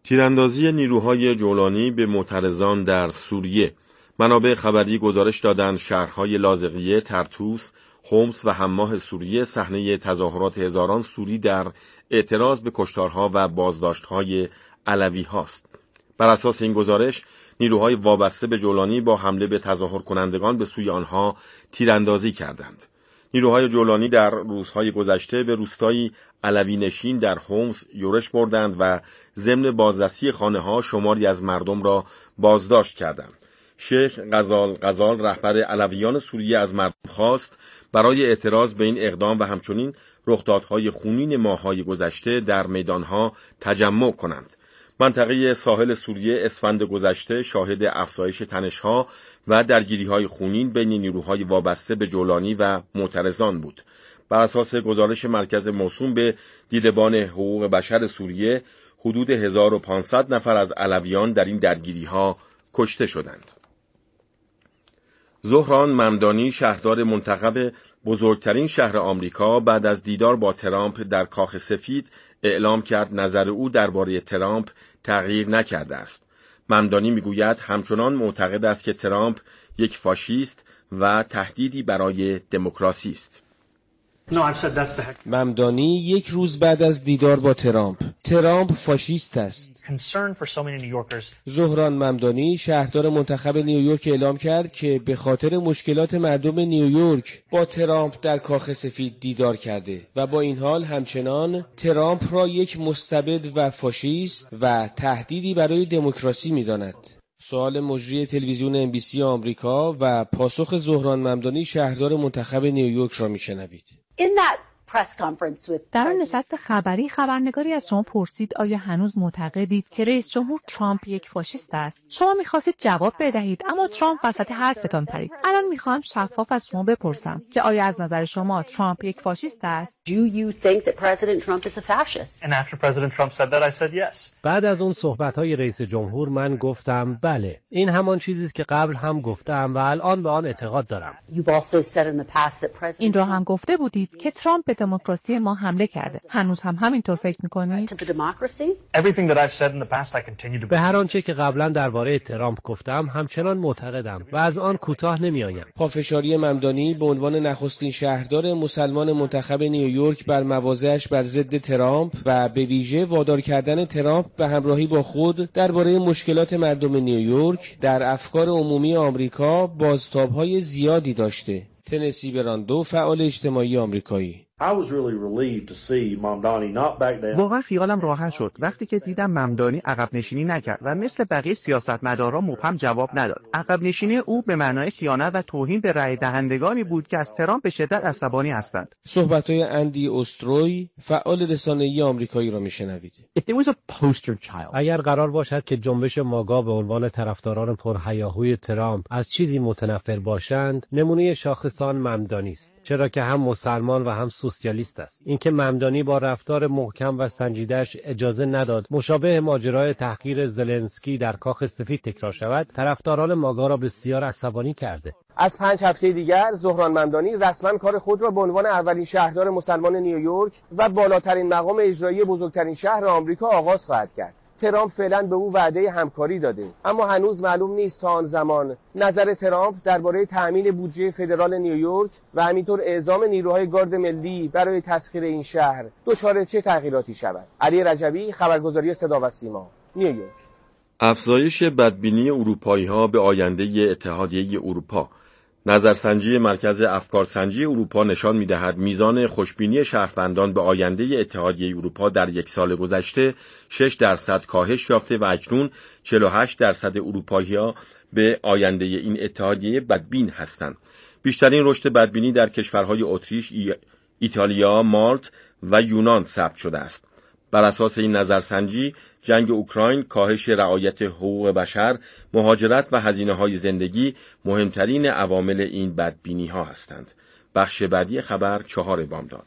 تیراندازی نیروهای جولانی به معترضان در سوریه. منابع خبری گزارش دادند شهرهای لاذقیه، طرطوس، حمص و حماه سوریه صحنه تظاهرات هزاران سوری در اعتراض به کشتارها و بازداشت‌های علوی هاست. بر اساس این گزارش، نیروهای وابسته به جولانی با حمله به تظاهر کنندگان به سوی آنها تیراندازی کردند. نیروهای جولانی در روزهای گذشته به روستایی علوی نشین در حمص یورش بردند و ضمن بازرسی خانه‌ها شماری از مردم را بازداشت کردند. شیخ غزال رهبر علویان سوریه از مردم خواست برای اعتراض به این اقدام و همچنین رخدادهای خونین ماه‌های گذشته در میدانها تجمع کنند. منطقه ساحل سوریه اسفند گذشته شاهد افزایش تنش‌ها و درگیری‌های خونین بین نیروهای وابسته به جولانی و معترضان بود. بر اساس گزارش مرکز موسوم به دیدبان حقوق بشر سوریه، حدود 1500 نفر از علویان در این درگیری‌ها کشته شدند. زهران ممدانی، شهردار منتخب بزرگترین شهر آمریکا، بعد از دیدار با ترامپ در کاخ سفید اعلام کرد نظر او درباره ترامپ تغییر نکرده است. ممدانی میگوید همچنان معتقد است که ترامپ یک فاشیست و تهدیدی برای دموکراسی است. ممدانی یک روز بعد از دیدار با ترامپ فاشیست است. زهران ممدانی، شهردار منتخب نیویورک، اعلام کرد که به خاطر مشکلات مردم نیویورک با ترامپ در کاخ سفید دیدار کرده و با این حال همچنان ترامپ را یک مستبد و فاشیست و تهدیدی برای دموکراسی می‌داند. سوال مجری تلویزیون NBC آمریکا و پاسخ زهران ممدانی، شهردار منتخب نیویورک، را میشنوید. در آن نشست خبری خبرنگاری از شما پرسید آیا هنوز معتقدید که رئیس جمهور ترامپ یک فاشیست است؟ شما می‌خواستید جواب بدهید اما ترامپ وسط حرفتان پرید. الان می‌خواهم شفاف از شما بپرسم که آیا از نظر شما ترامپ یک فاشیست است؟ بعد از اون صحبت‌های رئیس جمهور من گفتم بله، این همان چیزی است که قبل هم گفتم و الان به آن اعتقاد دارم. این را هم گفته بودید که ترامپ به دموکراسی ما حمله کرده. هنوز هم همینطور فکر می‌کنید؟ به هر آنچه که قبلا درباره ترامپ گفتم همچنان معتقدم و از آن کوتاه نمی‌آیم. پافشاری ممدانی به عنوان نخستین شهردار مسلمان منتخب نیویورک بر مواضعش بر ضد ترامپ و به ویژه وادار کردن ترامپ به همراهی با خود درباره مشکلات مردم نیویورک در افکار عمومی آمریکا بازتاب‌های زیادی داشته. تنسی براندو، فعال اجتماعی آمریکایی: واقعا خیالم راحت شد وقتی که دیدم ممدانی عقب نشینی نکرد و مثل بقیه سیاستمداران مبهم جواب نداد. عقب نشینی او به معنای خیانت و توهین به رای دهندگانی بود که از ترامپ به شدت عصبانی هستند. صحبت‌های اندی اوستروی، فعال رسانه‌ای آمریکایی را میشنوید. اگر قرار باشد که جنبش ماگا به عنوان طرفداران پرهیاهوی ترامپ از چیزی متنفر باشند، نمونه شاخصان ممدانی است، چرا که هم مسلمان و هم سوسیالیست است. اینکه ممدانی با رفتار محکم و سنجیده‌اش اجازه نداد مشابه ماجرای تحقیر زلنسکی در کاخ سفید تکرار شود، طرفداران ماگا را بسیار عصبانی کرده. از 5 هفته دیگر زهران ممدانی رسما کار خود را به عنوان اولین شهردار مسلمان نیویورک و بالاترین مقام اجرایی بزرگترین شهر آمریکا آغاز خواهد کرد. ترامپ فعلا به او وعده همکاری داده، اما هنوز معلوم نیست تا آن زمان نظر ترامپ درباره تأمین بودجه فدرال نیویورک و همینطور اعزام نیروهای گارد ملی برای تسخیر این شهر دچار چه تغییراتی شود. علی رجبی، خبرگزاری صدا و سیما، نیویورک. افزایش بدبینی اروپایی‌ها به آینده اتحادیه اروپا. نظرسنجی مرکز افکارسنجی اروپا نشان می‌دهد میزان خوشبینی شهروندان به آینده اتحادیه اروپا در یک سال گذشته 6% کاهش یافته و اکنون 48% اروپایی‌ها به آینده این اتحادیه بدبین هستند. بیشترین رشد بدبینی در کشورهای اتریش، ایتالیا، مالت و یونان ثبت شده است. بر اساس این نظرسنجی، جنگ اوکراین، کاهش رعایت حقوق بشر، مهاجرت و هزینه‌های زندگی مهمترین عوامل این بدبینی‌ها هستند. بخش بعدی خبر 4 بامداد.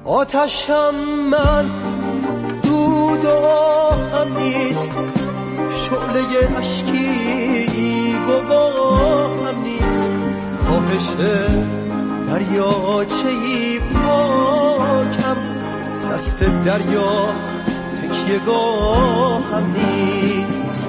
آتشم من دود و آهم نیست، شعله اشکی گواهم نیست، کاهش دریاچه‌ای پاکم، دست دریا تکیه گاهم نیست.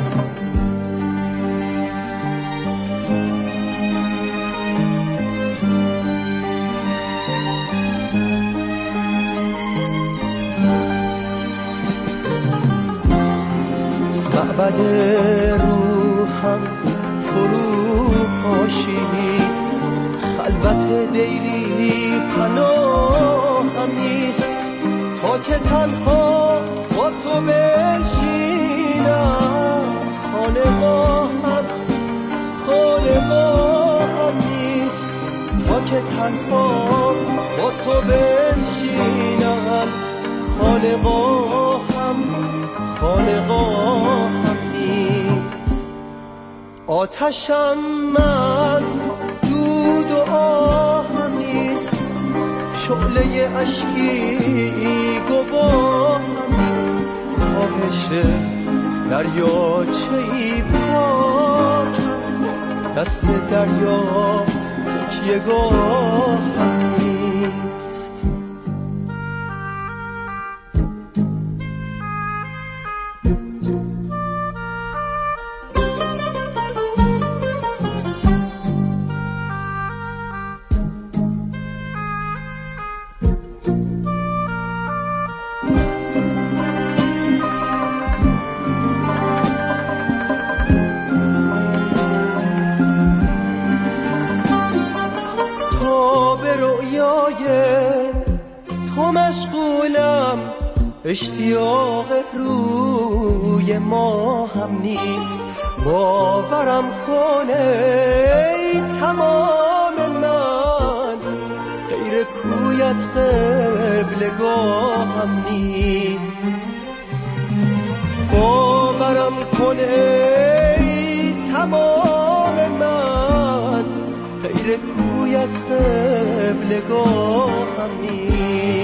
معبد روحم فرو پاشید، خلوت دیری پناهم نیست، تا که تنها با تو بنشینم، خانقاهم نیست، تا که تنها با تو بنشینم، خانقاهم نیست. آتشم من دود و آهم نیست، شعله اشکی گواهم نیست، کاهش دریاچه‌ای پاکم، دست دریا تکیه گاهم نیست. تو مشغولم، اشتیاق روی ما هم نیست، باورم کنه ای تمام من، غیر کویت قبلگاهم نیست، باورم کنه ای تمام من، غیر کویت قبلگاهم نیست.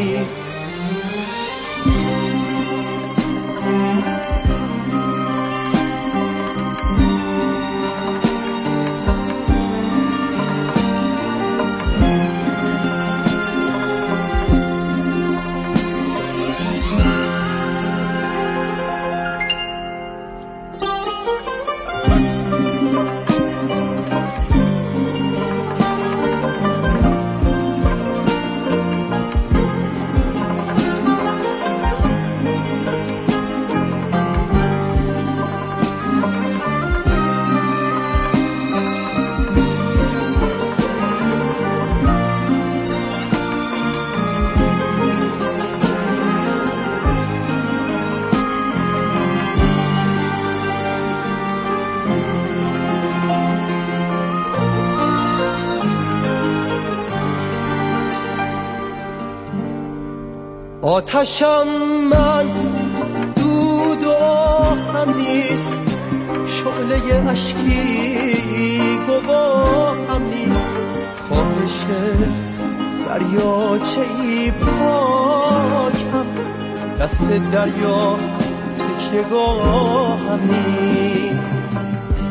آتشم من دود و آهم نیست، شعله اشکی گواهم نیست، خواهش دریاچه‌ای پاکم، دست دریا تکیه گاهم نیست.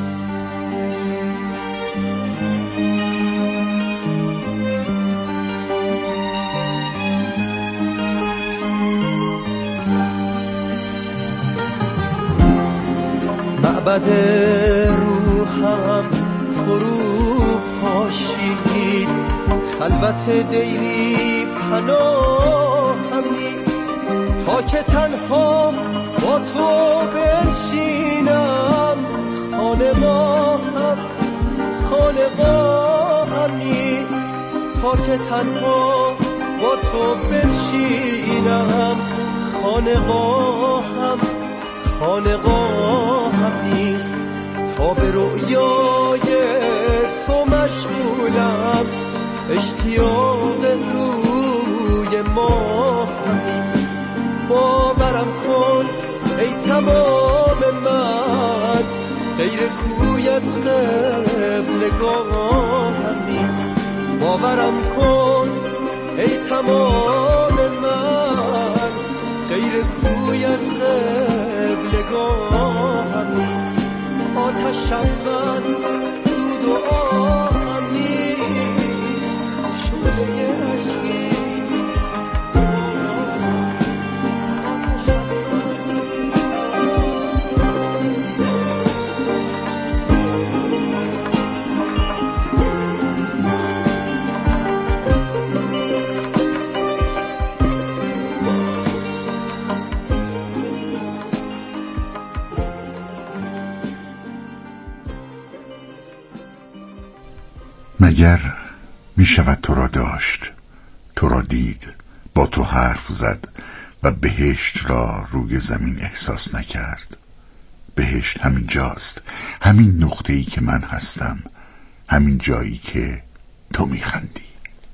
معبد روحم فرو پاشید، خلوت دیری پناهم نیست، تا که تنها با تو بنشینم، خانقاهم نیست، تا که تنها با تو بنشینم، خانقاهم نیست، تا به رویای تو مشغولم، اشتیاق روی ما نیست، باورم کن ای تمام من، غیر کویت قبلگاهم نیست، باورم کن ای تمام من، مگر می شود تو را داشت، تو را دید، با تو حرف زد و بهشت را روی زمین احساس نکرد؟ بهشت همین جاست، همین نقطه‌ای که من هستم، همین جایی که تو می خندی.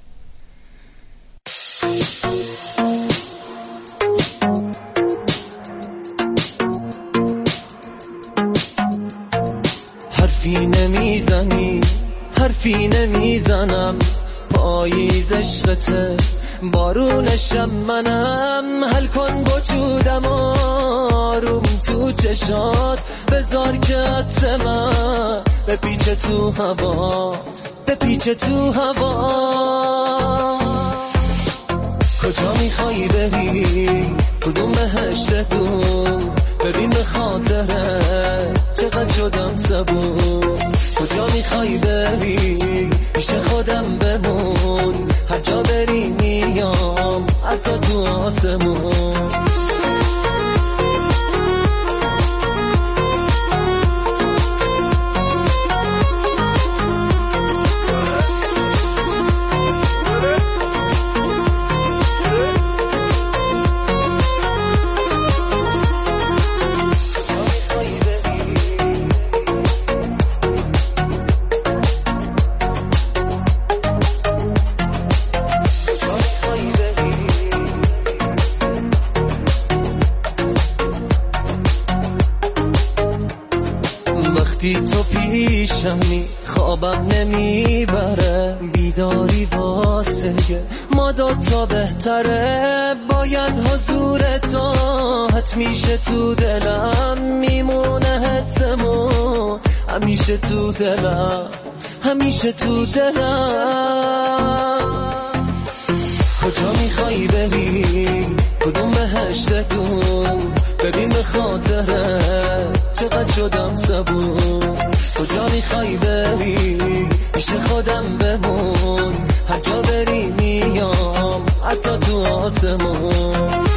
حرفی نمیزنی، حرفی نمیزنم، پاییز عشقته، بارونشم منم، حل کن وجودم آروم تو چشات، بذار که عطر من بپیچه تو هوات، بپیچه تو هوات. کجا میخوایی بری؟ کدوم بهشت دور؟ ببین به خاطره چقدر شدم صبور. کجا میخوایی بری؟ پیش خودم بمون، هر جا بری میام، حتی تو آسمون. وقتی تو پیشمی خوابم نمیبره، بیداری واسه ما دوتا بهتره، باید حضور تو همیشه تو دلم میمونه، حسمون همیشه تو دلم، همیشه تو دلم. کجا میخوایی بری؟ کدوم بهشت دور؟ ببین به خاطره چقدر شدم صبور. کجا میخوایی بری؟ پیش خودم بمون، هر جا بری میام، حتی تو آسمون.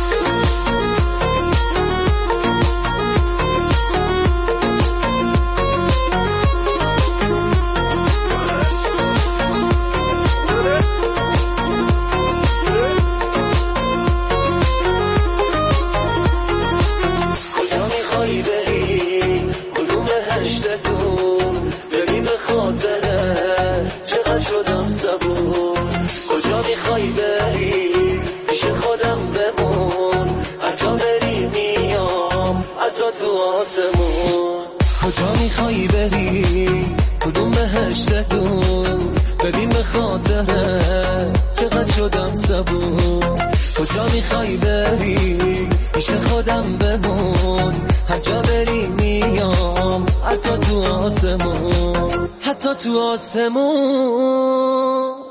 کجا میخوایی بری؟ پیش خودم بمون، هر جا بری میام، حتی تو آسمون. کجا میخوایی بری؟ کدوم بهشت دور؟ ببین به خاطره چقدر شدم صبور. کجا میخوایی بری؟ پیش خودم بمون، هر جا بری میام، حتی تو آسمون، حتی تو آسمون.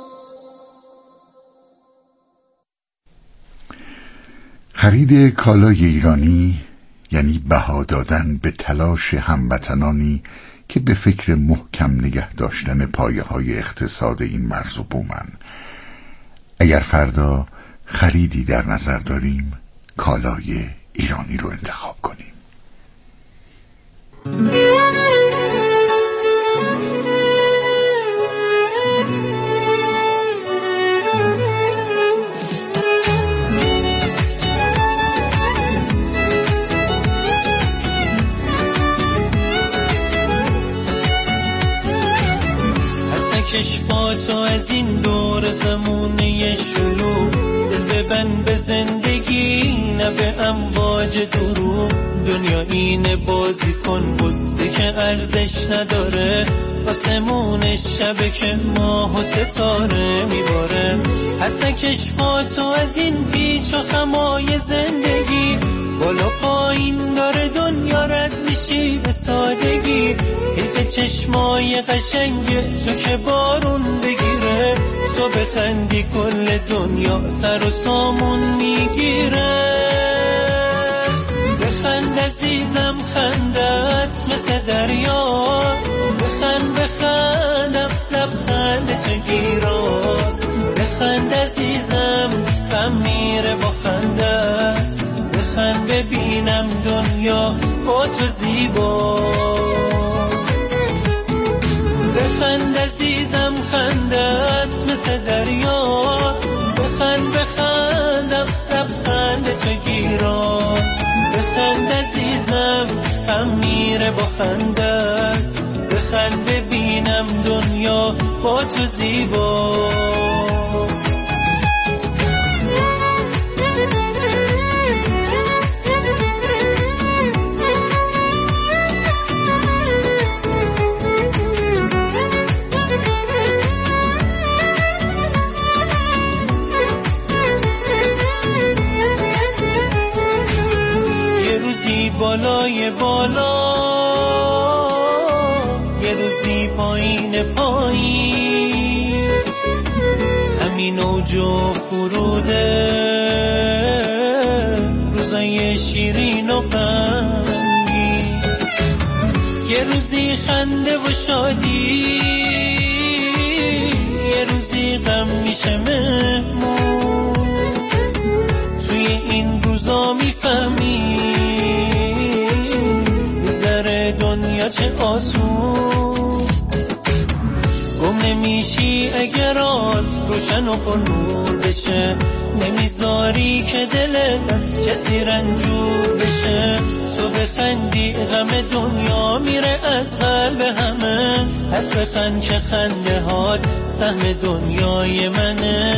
خرید کالای ایرانی یعنی بها دادن به تلاش هموطنانی که به فکر محکم نگه داشتن پایه‌های اقتصاد این مرز و بومن. اگر فردا خریدی در نظر داریم، کالای ایرانی رو انتخاب کنیم. چشماتو از این دور زمونه شلوغ، دل ببند به زندگی نه به امواج دروغ. دنیا اینه بازی کن غصه که ارزش نداره، آسمون شبه که ماه و ستاره میباره. حسن چشماتو از این پیچ و خمای زندگی، بالا پایین داره دنیا رد میشی به سادگی. حیف چشمای قشنگ تو که بارون بگیره، تو بخندی کل دنیا سر و سامون میگیره. بخند عزیزم خندت مثل دریاست، بخند بخندم لبخند تو گیراست. بخند عزیزم غم میره با خندت، بخند ببینم دنیا با تو زیباست. بخند عزیزم خند میره با خندت، بخند ببینم دنیا با تو زیبا. بالای بالا یه روزی پایین پایین، همین اوج و فروده روزای شیرین و غمگین، یه روزی خنده و شادی، یه روزی غم میشه مهمون، توی این روزا میفهمی دنیا چه آسون، گم نمیشی اگرات روشن و پر نور بشه، نمیذاری که دلت از کسی رنجور بشه، تو بخندی غم دنیا میره از قلب همه، پس بخند که خنده هات سهم دنیای منه،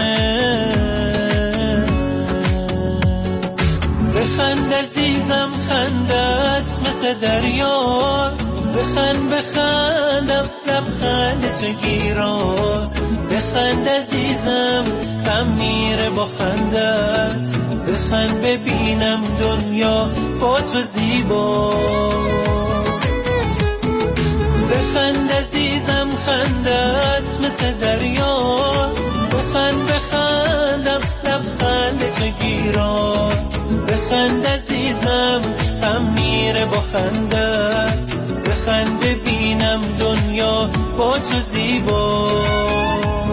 بخند عزیزم خندت مثل دریاست، بخند بخندم لبخند تو گیراست، بخند عزیزم غم میره با خندت، بخند ببینم دنیا با تو زیباست، بخند عزیزم خندت مثل دریاست، بخند بخندم لبخند تو گیراست، بخند عزیزم غم میره با خندت، بخند ببینم دنیا با تو زیباست.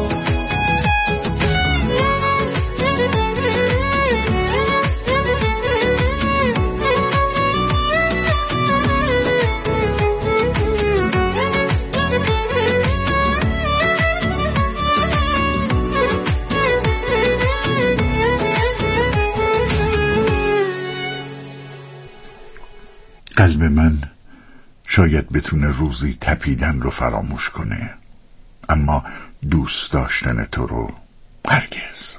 قلب من شاید بتونه روزی تپیدن رو فراموش کنه، اما دوست داشتن تو رو هرگز.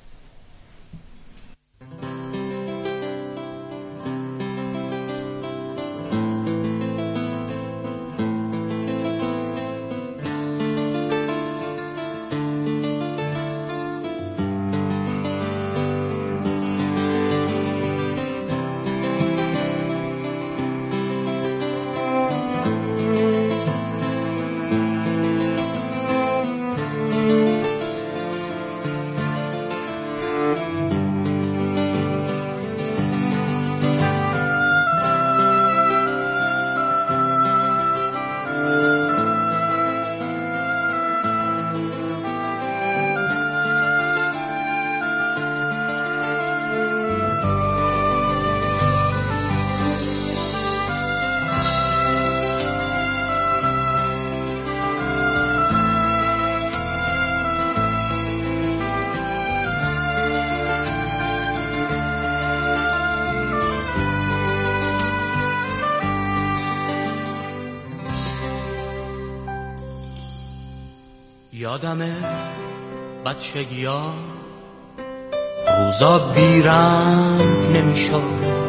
یادمه بچگی‌ها روزا بیرنگ نمیشد،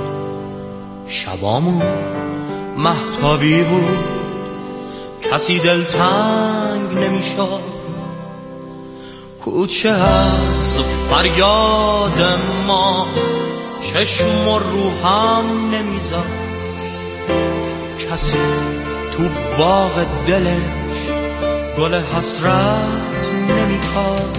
شبامون مهتابی بود، کسی دلتنگ نمیشد، کوچه از فریاد ما چشم و روحم نمیزد، کسی تو باغ دلش گل حسرت نمیکرد،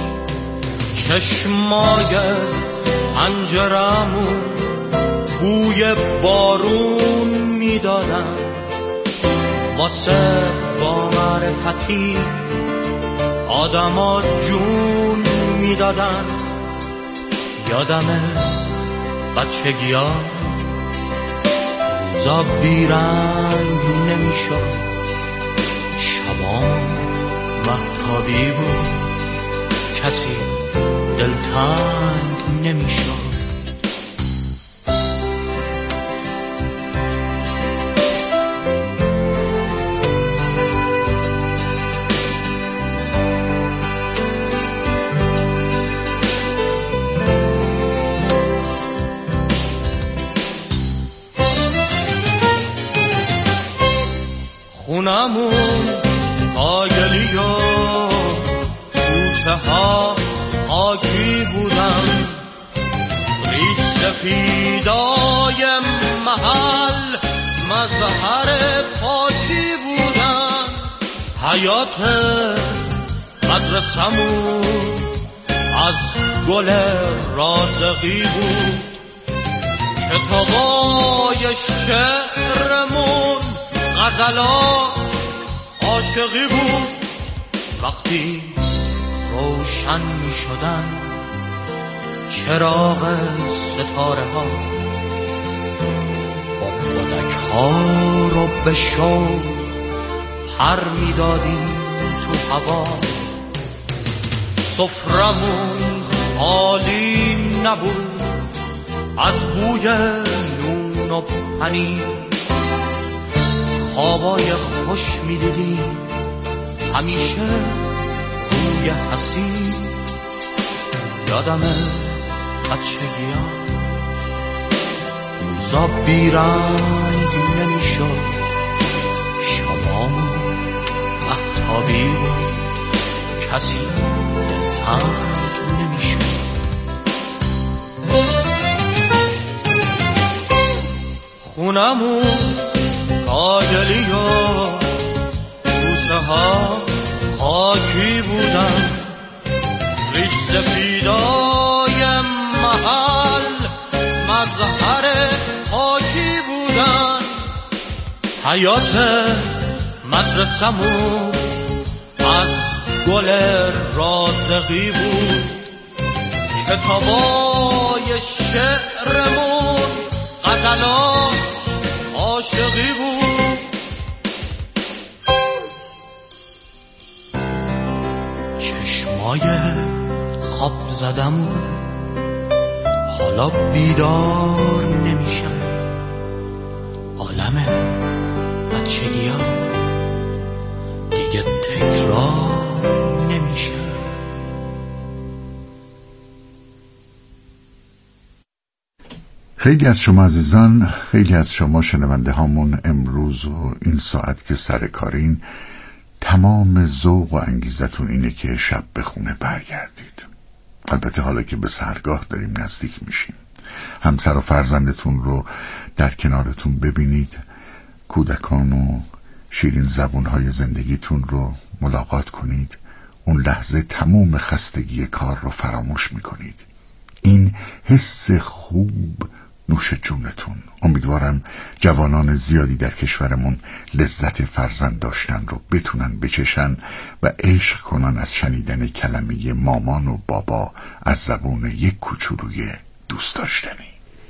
چشمای پنجرمون بوی بارون میدادن، واسه با معرفتی آدما جون میدادن. یادمه بچگی‌ها روزا بیرنگ نمیشد، شبام مهتابی بود، کسی دلتنگ نمیشد. خونمون آگلی و کوچه ها خاکی بودن، ریش سفیدای محل مظهر پاکی بودن. حیات مدرسمون از گل رازقی بود، کتابای شعرمون غزلا عاشقی بود. وقتی روشن می شدن چراغ ستاره ها، بادک ها رو به شوق پر می دادیم تو هوا. سفرمون خالی نبود از بوی نون و پنیر، خوابای خوش می دیدیم همیشه روی حسیر. یادمه بچگی‌ها روزا بیرنگ نمی شد، شامامون مهتابی بود، کسی دلتنگ نمی شد. خونمون آجلی و کوچه ها خاکی بودن، ریش سفیدای محل مظهر پاکی بودن. حیات مدرسمون از گل رازقی بود، کتابای شعرمون غزلا عاشقی بود. چشمای خواب زدمون حالا بیدار نمیشن، عالم بچگی‌ها دیگه تکرار نمیشه. خیلی از شما عزیزان، خیلی از شما شنونده هامون امروز و این ساعت که سر کارین، تمام ذوق و انگیزتون اینه که شب به خونه برگردید. البته حالا که به سحرگاه داریم نزدیک میشیم، همسر و فرزندتون رو در کنارتون ببینید، کودکان و شیرین زبونهای زندگیتون رو ملاقات کنید، اون لحظه تمام خستگی کار رو فراموش میکنید. این حس خوب نوش جونتون. امیدوارم جوانان زیادی در کشورمون لذت فرزند داشتن رو بتونن بچشن و عشق کنن از شنیدن کلمه مامان و بابا از زبون یک کوچولوی دوست داشتنی.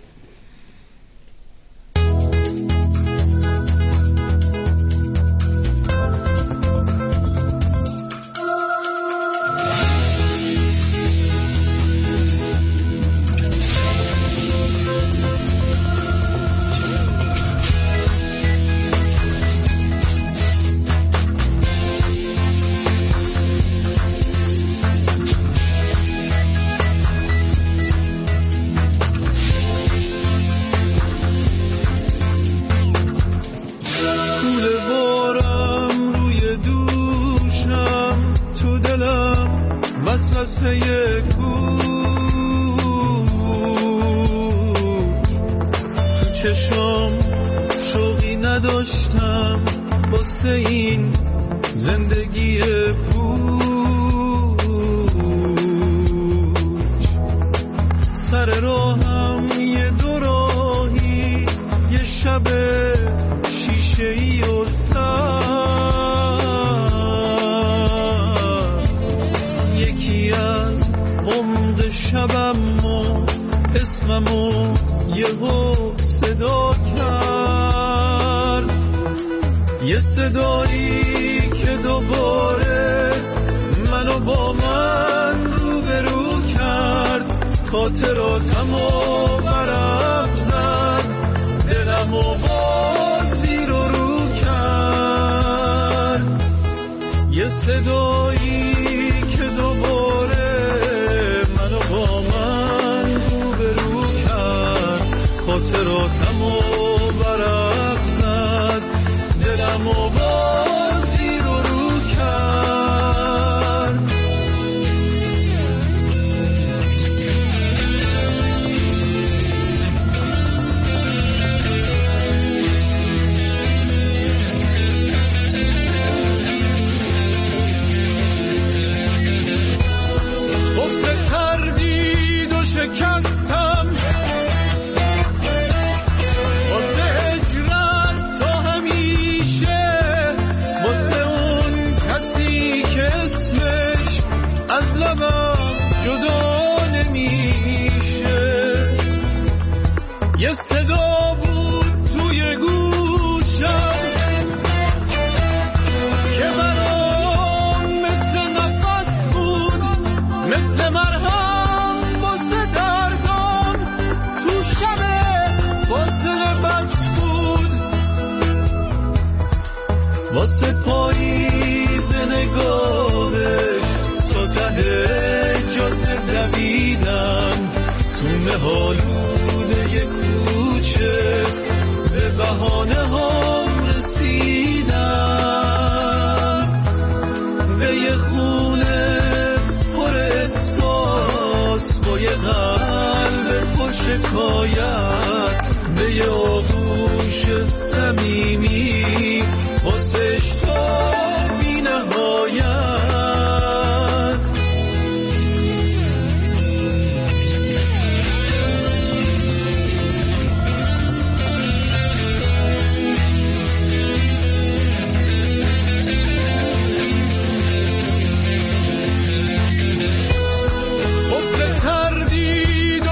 چشم شوقی نداشتم واسه این زندگی پوچ، سر راهم یه دوراهی، یه شب شیشه‌ای و یکی از عمق شبم و اسممو یهو صدا کرد، یه صدایی که دوباره منو با من روبرو کرد، خاطراتمو برق زد، دلمو با زیر و رو کرد، یه صدایی که دوباره منو با من روبرو کرد، خاطراتمو برق زد، دلمو با یه صدا بود توی گوشم که برام مثل نفس بود، مثل مرهم واسه دردان تو شب فاصله بس بود. واسه پاییز نگاهش تا ته جاده دویدم، تو مهالوده کوچه به بهانه هم رسیدم، به یه خونه پر احساس با یه قلب پر شکایت، به یه آغوش صمیمی واسه اشتاق